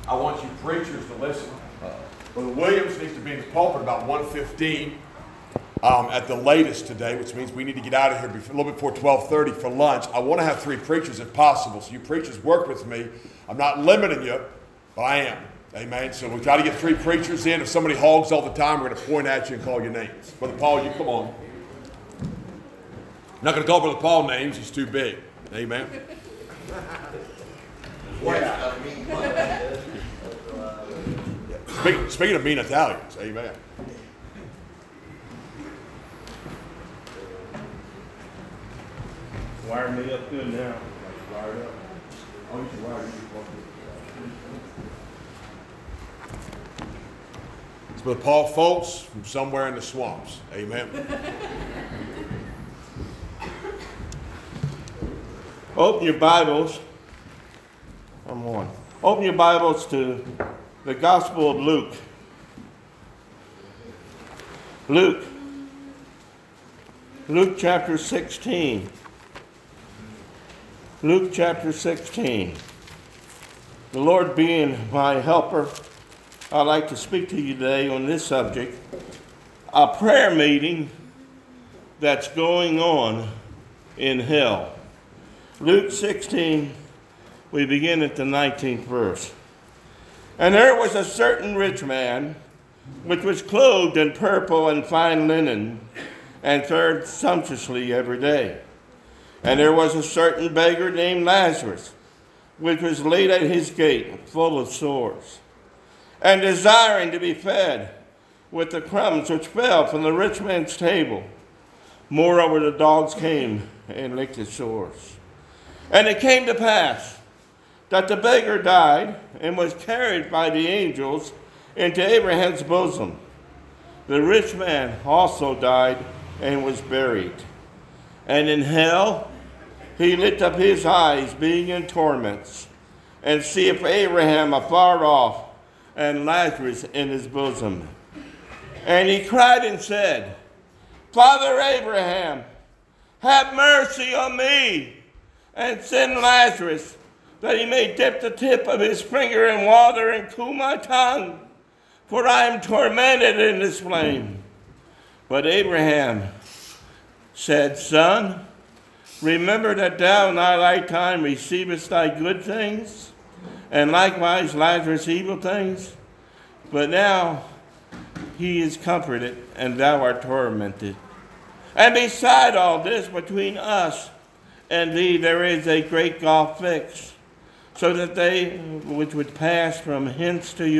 I want you preachers to listen. Brother Williams needs to be in the pulpit about 1:15 at the latest today, which means we need to get out of here a little before 12:30 for lunch. I want to have 3 preachers if possible, so you preachers work with me. I'm not limiting you, but I am. Amen. So we try to get 3 preachers in. If somebody hogs all the time, we're going to point at you and call your names. Brother Paul, you come on. I'm not going to call Brother Paul names. He's too big. Amen. Speaking of mean Italians, amen. Wire me up good now. Wired up. Oh, you should wire you. It's Brother Paul Foltz from somewhere in the swamps. Amen. Open your Bibles. Come on. Open your Bibles to the Gospel of Luke. Luke chapter 16. Luke chapter 16. The Lord being my helper, I'd like to speak to you today on this subject, a prayer meeting that's going on in hell. Luke 16, we begin at the 19th verse. And there was a certain rich man, which was clothed in purple and fine linen, and fared sumptuously every day. And there was a certain beggar named Lazarus, which was laid at his gate, full of sores, and desiring to be fed with the crumbs which fell from the rich man's table. Moreover, the dogs came and licked his sores. And it came to pass that the beggar died and was carried by the angels into Abraham's bosom. The rich man also died and was buried. And in hell he lift up his eyes, being in torments, and seeth Abraham afar off, and Lazarus in his bosom. And he cried and said, Father Abraham, have mercy on me, and send Lazarus, that he may dip the tip of his finger in water and cool my tongue, for I am tormented in this flame. But Abraham said, Son, remember that thou in thy lifetime receivest thy good things, and likewise Lazarus evil things. But now he is comforted, and thou art tormented. And beside all this, between us and thee there is a great gulf fixed, so that they which would pass from hence to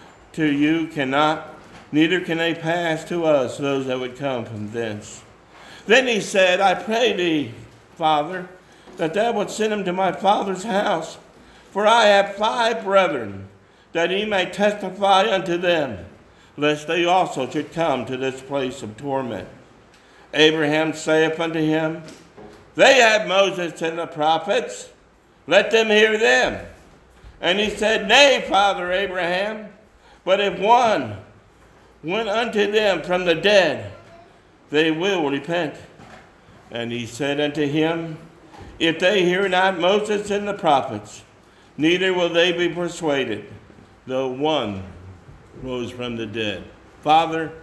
you cannot, neither can they pass to us, those that would come from thence. Then he said, I pray thee, Father, that thou would send him to my father's house, for I have 5 brethren, that he may testify unto them, lest they also should come to this place of torment. Abraham saith unto him, They have Moses and the prophets, let them hear them. And he said, Nay, Father Abraham, but if one went unto them from the dead, they will repent. And he said unto him, If they hear not Moses and the prophets, neither will they be persuaded, though one rose from the dead. Father,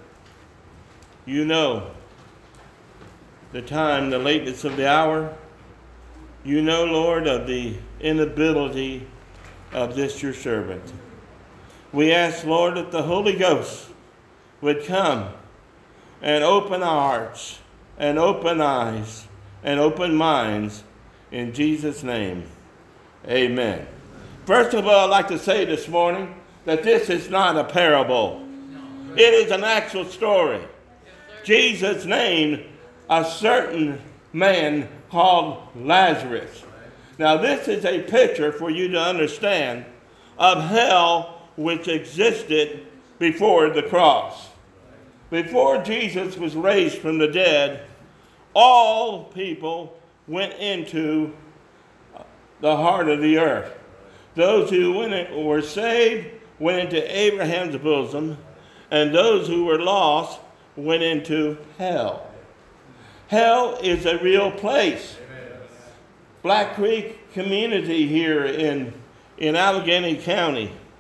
you know the time, the lateness of the hour. You know, Lord, of the inability of this your servant. We ask, Lord, that the Holy Ghost would come and open our hearts and open eyes and open minds in Jesus' name. Amen. First of all, I'd like to say this morning that this is not a parable. It is an actual story. Jesus named a certain man called Lazarus. Now, this is a picture for you to understand of hell which existed before the cross. Before Jesus was raised from the dead, all people went into the heart of the earth. Those who were saved went into Abraham's bosom, and those who were lost went into hell. Hell is a real place. Black Creek community here in Allegheny County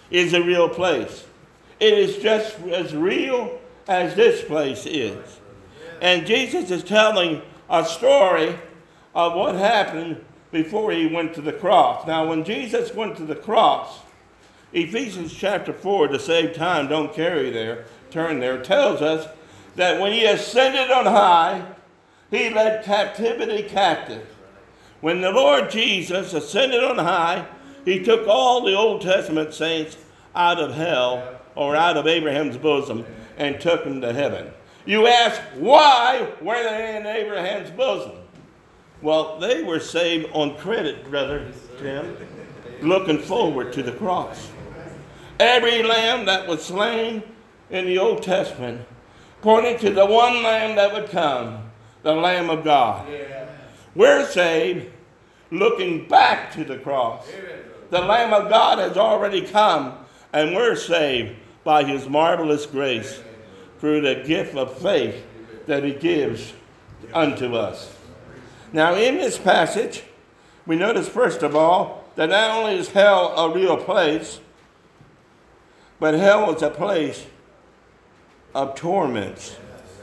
is a real place. It is just as real as this place is. And Jesus is telling a story of what happened before he went to the cross. Now, when Jesus went to the cross, Ephesians chapter 4, to save time, don't turn there, tells us that when he ascended on high, he led captivity captive. When the Lord Jesus ascended on high, he took all the Old Testament saints out of hell, or out of Abraham's bosom, and took them to heaven. You ask, why were they in Abraham's bosom? Well, they were saved on credit, Brother Tim, looking forward to the cross. Every lamb that was slain in the Old Testament pointed to the one lamb that would come, the Lamb of God. We're saved looking back to the cross. The Lamb of God has already come, and we're saved by his marvelous grace through the gift of faith that he gives unto us. Now, in this passage, we notice, first of all, that not only is hell a real place, but hell is a place of torments.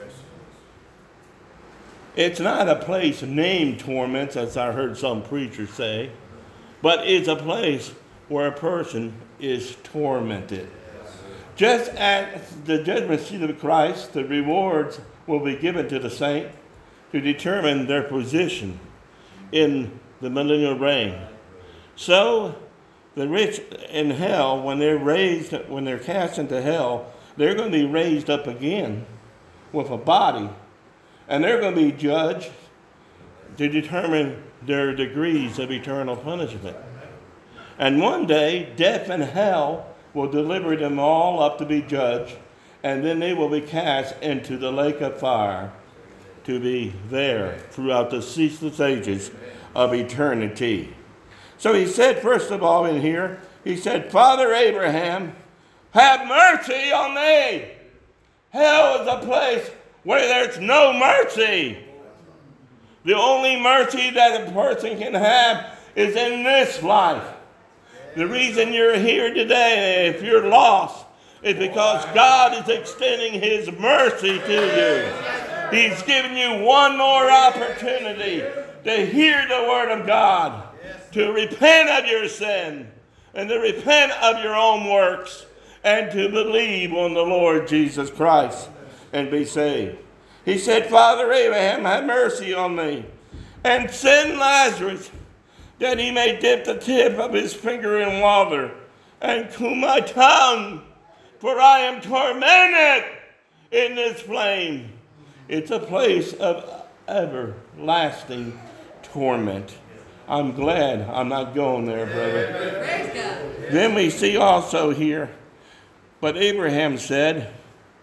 It's not a place named torments, as I heard some preachers say, but it's a place where a person is tormented. Just at the judgment seat of Christ, the rewards will be given to the saint to determine their position in the millennial reign. So, the rich in hell, when they're cast into hell, they're going to be raised up again with a body, and they're going to be judged to determine their degrees of eternal punishment. And one day, death and hell will deliver them all up to be judged, and then they will be cast into the lake of fire to be there throughout the ceaseless ages of eternity. So he said, first of all in here, he said, Father Abraham, have mercy on me. Hell is a place where there's no mercy. The only mercy that a person can have is in this life. The reason you're here today, if you're lost, is because God is extending his mercy to you. He's given you one more opportunity to hear the word of God, to repent of your sin, and to repent of your own works, and to believe on the Lord Jesus Christ and be saved. He said, Father Abraham, have mercy on me, and send Lazarus that he may dip the tip of his finger in water and cool my tongue, for I am tormented in this flame. It's a place of everlasting torment. I'm glad I'm not going there, brother. Praise God. Then we see also here, but Abraham said,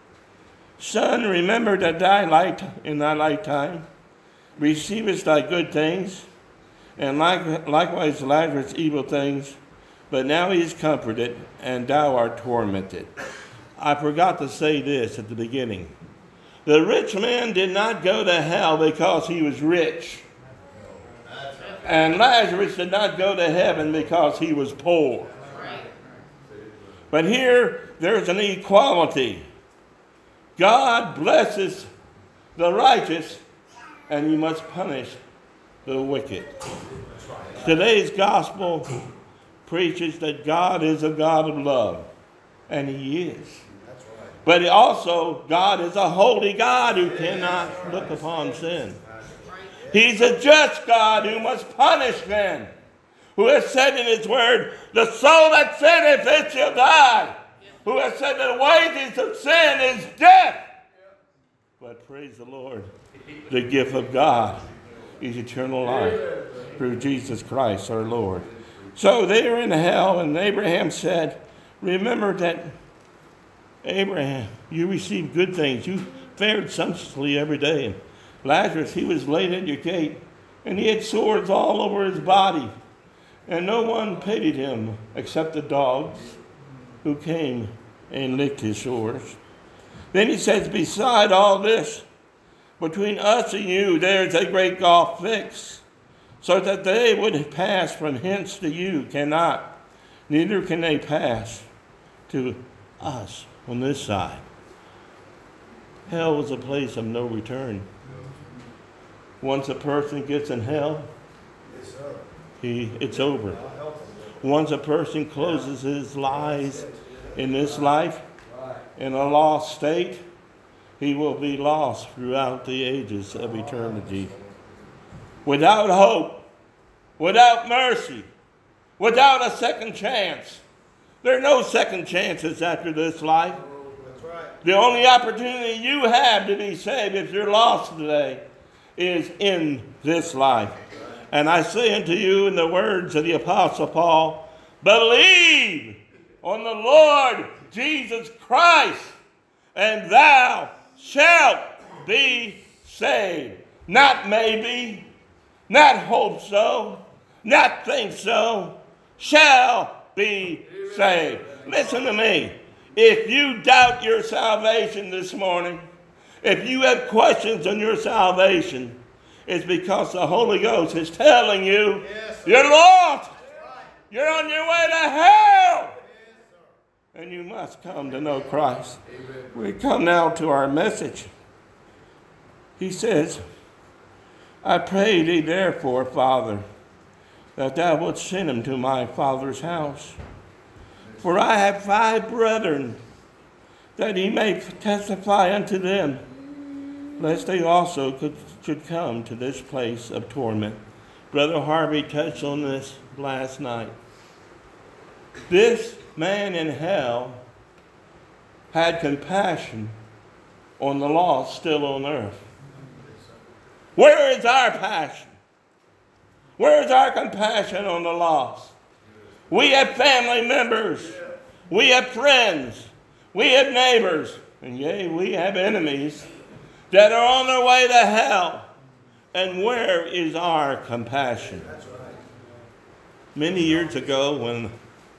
Son, remember that in thy lifetime receivest thy good things, and likewise Lazarus evil things, but now he is comforted, and thou art tormented. I forgot to say this at the beginning. The rich man did not go to hell because he was rich. And Lazarus did not go to heaven because he was poor. But here, there's an equality. God blesses the righteous, and he must punish the wicked. Today's gospel preaches that God is a God of love, and he is. But also, God is a holy God who cannot look upon sin. He's a just God who must punish sin, who has said in his word, the soul that sinneth, it shall die. Who has said that the wages of sin is death. But praise the Lord, the gift of God is eternal life through Jesus Christ our Lord. So they are in hell, and Abraham said, remember that, Abraham, you received good things. You fared sumptuously every day. And Lazarus, he was laid at your gate, and he had sores all over his body. And no one pitied him except the dogs who came and licked his sores. Then he says, beside all this, between us and you, there's a great gulf fixed, so that they would pass from hence to you cannot, neither can they pass to us on this side. Hell is a place of no return. Once a person gets in hell, it's over. Once a person closes his lies in this life, in a lost state, he will be lost throughout the ages of eternity. Without hope, without mercy, without a second chance. There are no second chances after this life. The only opportunity you have to be saved if you're lost today is in this life. And I say unto you in the words of the Apostle Paul, believe on the Lord Jesus Christ, and thou shalt be saved. Not maybe, not hope so, not think so, shall be saved. Listen to me. If you doubt your salvation this morning, if you have questions on your salvation, it's because the Holy Ghost is telling you you're lost. You're on your way to hell. And you must come to know Christ. We come now to our message. He says, I pray thee therefore, Father, that thou wilt send him to my father's house. For I have 5 brethren, that he may testify unto them, lest they also should come to this place of torment. Brother Harvey touched on this last night. This man in hell had compassion on the lost still on earth. Where is our passion? Where is our compassion on the lost? We have family members. We have friends. We have neighbors. And yea, we have enemies that are on their way to hell. And where is our compassion? Many years ago, when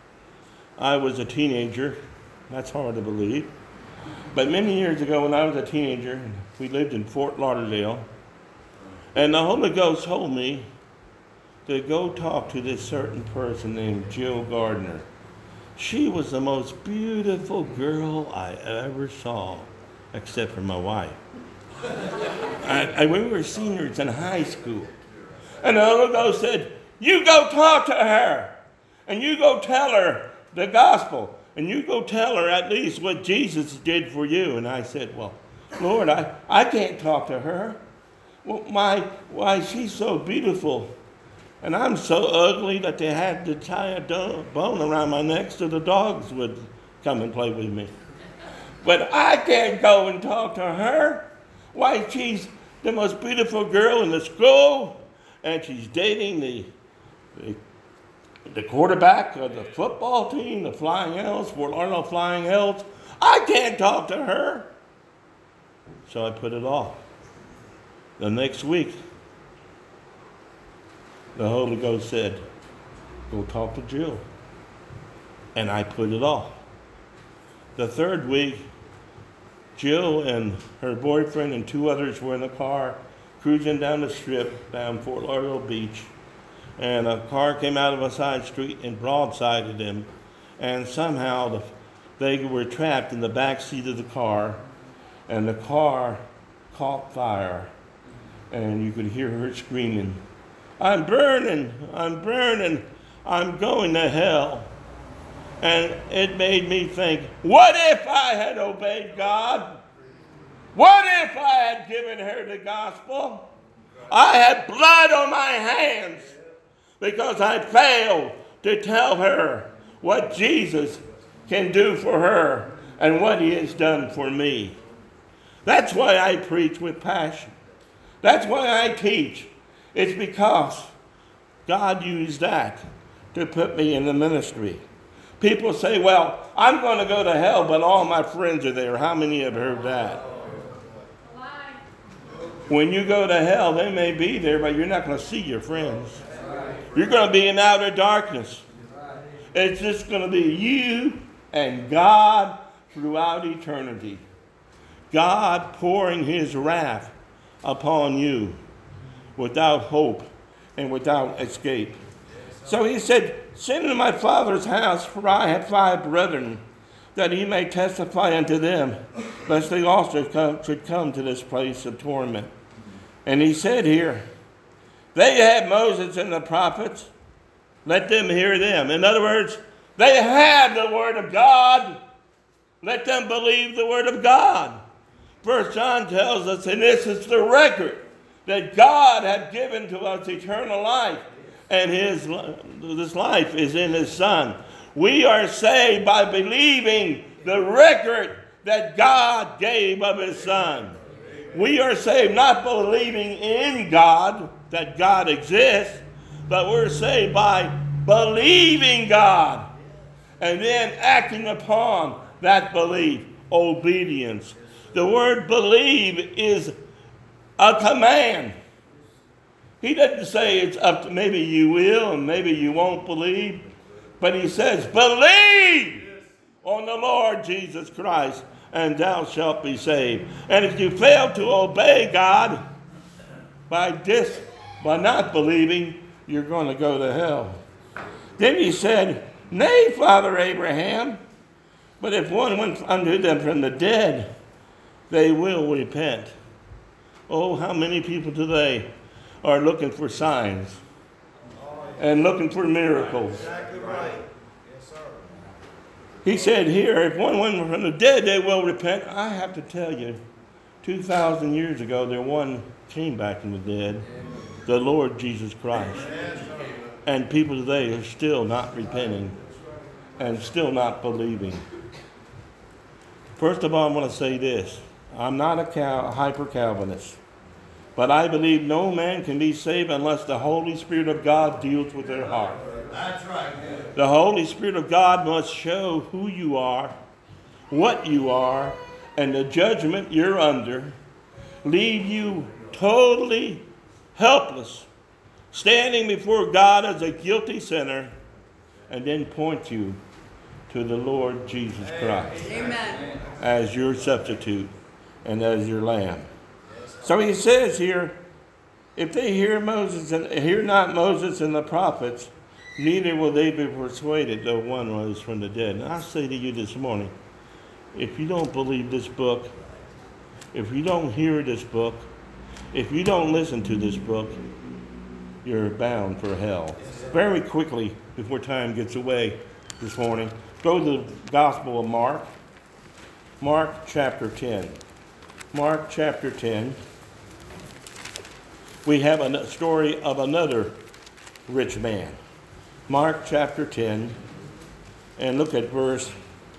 I was a teenager, that's hard to believe, but many years ago when I was a teenager, we lived in Fort Lauderdale, and the Holy Ghost told me to go talk to this certain person named Jill Gardner. She was the most beautiful girl I ever saw, except for my wife. We were seniors in high school. And the Holy Ghost said, you go talk to her. And you go tell her the gospel. And you go tell her at least what Jesus did for you. And I said, well, Lord, I can't talk to her. Well, why, she's so beautiful. And I'm so ugly that they had to tie a bone around my neck so the dogs would come and play with me. But I can't go and talk to her. Why, she's the most beautiful girl in the school, and she's dating the quarterback of the football team, the Flying Elves, Fort Lauderdale Flying Elves. I can't talk to her. So I put it off. The next week, the Holy Ghost said, go talk to Jill. And I put it off. The third week, Jill and her boyfriend and 2 others were in the car cruising down the strip down Fort Lauderdale Beach. And a car came out of a side street and broadsided them. And somehow they were trapped in the back seat of the car. And the car caught fire. And you could hear her screaming, I'm burning, I'm burning, I'm going to hell. And it made me think, what if I had obeyed God? What if I had given her the gospel? I had blood on my hands because I failed to tell her what Jesus can do for her and what he has done for me. That's why I preach with passion. That's why I teach. It's because God used that to put me in the ministry. People say, well, I'm going to go to hell, but all my friends are there. How many have heard that? When you go to hell, they may be there, but you're not going to see your friends. You're going to be in outer darkness. It's just going to be you and God throughout eternity. God pouring his wrath upon you without hope and without escape. So he said, send to my father's house, for I have 5 brethren, that he may testify unto them, lest they also should come to this place of torment. And he said here, they have Moses and the prophets, let them hear them. In other words, they have the word of God. Let them believe the word of God. 1 John tells us, and this is the record, that God had given to us eternal life, and this life is in his Son. We are saved by believing the record that God gave of his Son. We are saved not believing in God, that God exists, but we're saved by believing God and then acting upon that belief, obedience. The word believe is a command. He doesn't say it's up to maybe you will and maybe you won't believe, but he says, believe on the Lord Jesus Christ and thou shalt be saved. And if you fail to obey God by not believing, you're going to go to hell. Then he said, nay, Father Abraham, but if one went unto them from the dead, they will repent. Oh, how many people today are looking for signs and looking for miracles. Exactly right. Yes, sir. He said here, if one went from the dead, they will repent. I have to tell you, 2,000 years ago, there one came back from the dead, the Lord Jesus Christ. And people today are still not repenting and still not believing. First of all, I want to say this. I'm not a hyper-Calvinist, but I believe no man can be saved unless the Holy Spirit of God deals with their heart. That's right. Yeah. The Holy Spirit of God must show who you are, what you are, and the judgment you're under, leave you totally helpless, standing before God as a guilty sinner, and then point you to the Lord Jesus Christ. Amen. As your substitute and as your lamb. So he says here, if they hear not Moses and the prophets, neither will they be persuaded, though one rose from the dead. And I say to you this morning, if you don't believe this book, if you don't hear this book, if you don't listen to this book, you're bound for hell. Very quickly, before time gets away this morning, go to the Gospel of Mark. Mark chapter 10. Mark chapter 10. We have a story of another rich man. Mark chapter 10. And look at verse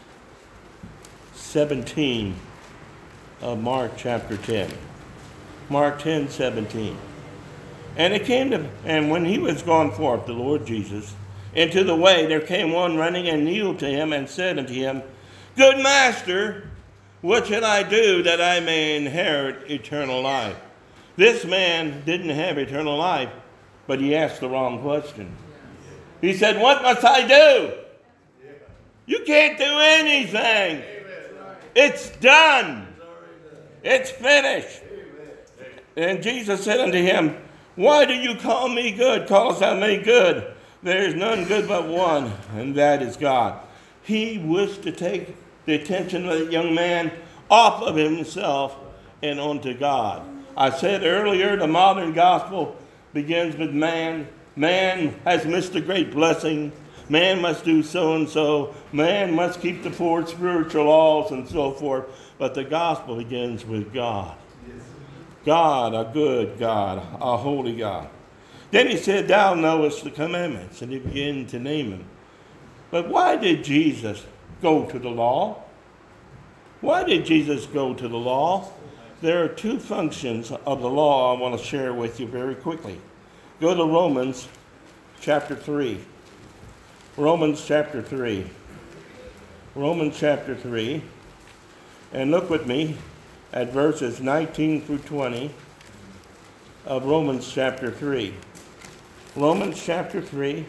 17 of Mark chapter 10. Mark 10:17. And it came to, and when he was gone forth, the Lord Jesus, into the way, there came one running and kneeled to him and said unto him, Good master, what should I do that I may inherit eternal life? This man didn't have eternal life, but he asked the wrong question. He said, what must I do? You can't do anything. It's done. It's finished. And Jesus said unto him, Why do you call me good? Callest thou me good? There is none good but one, and that is God. He wished to take the attention of the young man off of himself and onto God. I said earlier, the modern gospel begins with man. Man has missed a great blessing. Man must do so and so. Man must keep the four spiritual laws and so forth. But the gospel begins with God. God, a good God, a holy God. Then he said, Thou knowest the commandments. And he began to name them. But why did Jesus go to the law? Why did Jesus go to the law? There are two functions of the law I want to share with you very quickly. Go to Romans chapter 3. Romans chapter 3. Romans chapter 3. And look with me at verses 19 through 20 of Romans chapter 3. Romans chapter 3,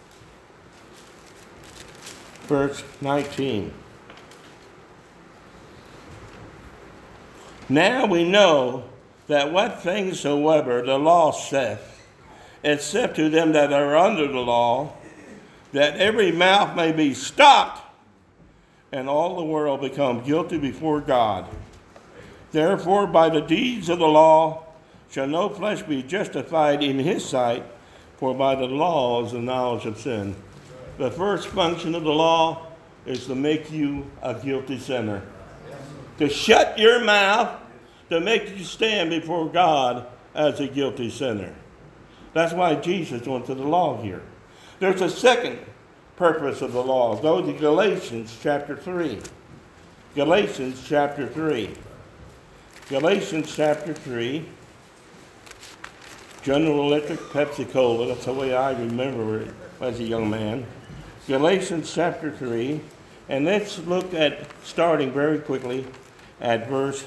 verse 19. Now we know that what things soever the law saith, except to them that are under the law, that every mouth may be stopped, and all the world become guilty before God. Therefore, by the deeds of the law shall no flesh be justified in his sight, for by the law is the knowledge of sin. The first function of the law is to make you a guilty sinner. To shut your mouth, to make you stand before God as a guilty sinner. That's why Jesus went to the law here. There's a second purpose of the law. Go to Galatians chapter 3. Galatians chapter 3. Galatians chapter 3. General Electric Pepsi Cola. That's the way I remember it as a young man. Galatians chapter 3. And let's look at, starting very quickly, at verse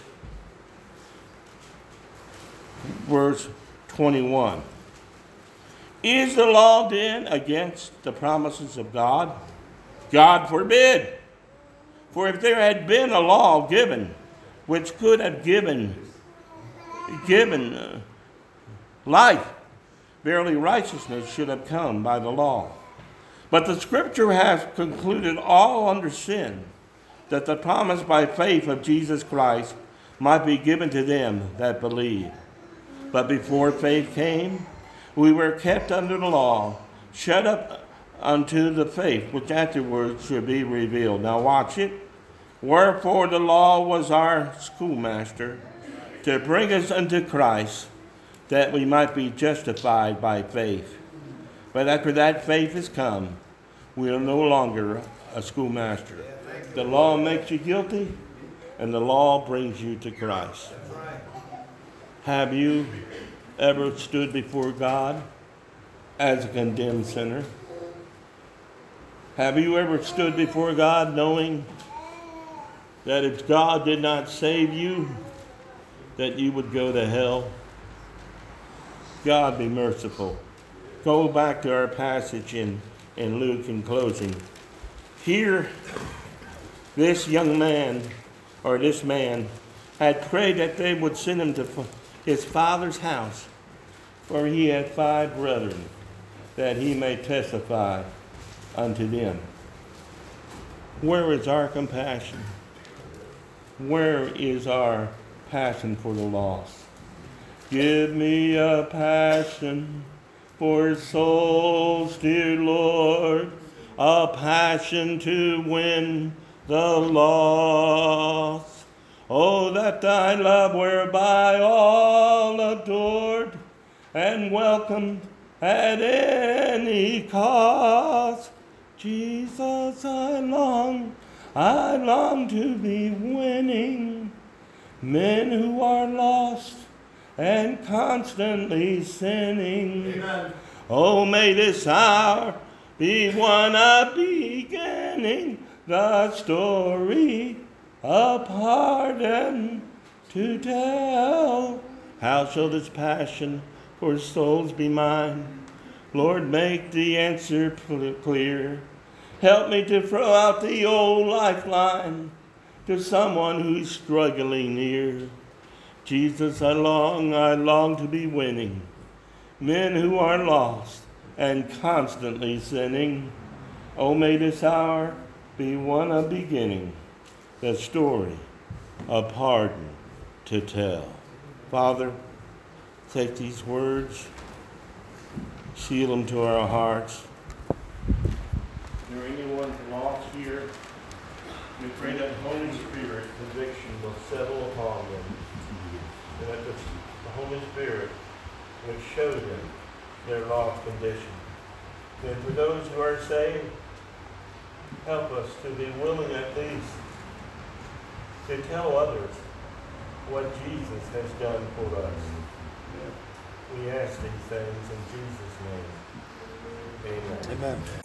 21. Is the law then against the promises of God? God forbid. For if there had been a law given, which could have given life, verily righteousness should have come by the law. But the Scripture has concluded all under sin, that the promise by faith of Jesus Christ might be given to them that believe. But before faith came, we were kept under the law, shut up unto the faith which afterwards should be revealed. Now watch it. Wherefore the law was our schoolmaster, to bring us unto Christ, that we might be justified by faith. But after that faith is come, we are no longer a schoolmaster. The law makes you guilty, and the law brings you to Christ. Have you ever stood before God as a condemned sinner? Have you ever stood before God knowing that if God did not save you, that you would go to hell? God be merciful. Go back to our passage in Luke in closing. Here, this young man, or this man, had prayed that they would send him to his father's house, for he had 5 brethren, that he may testify unto them. Where is our compassion? Where is our passion for the lost? Give me a passion for souls, dear Lord, a passion to win the lost. Oh, that thy love whereby all adored and welcomed at any cost. Jesus, I long to be winning men who are lost and constantly sinning. Amen. Oh, may this hour be one of beginning the story of pardon to tell. How shall this passion for souls be mine? Lord, make the answer clear. Help me to throw out the old lifeline to someone who's struggling near. Jesus, I long to be winning men who are lost and constantly sinning. Oh, may this hour be one of beginning the story of pardon to tell. Father, take these words, seal them to our hearts. Is there anyone lost here? We pray that Holy Spirit conviction will settle upon them, and that the Holy Spirit would show them their lost condition. And for those who are saved, help us to be willing at least to tell others what Jesus has done for us. We ask these things in Jesus' name. Amen. Amen.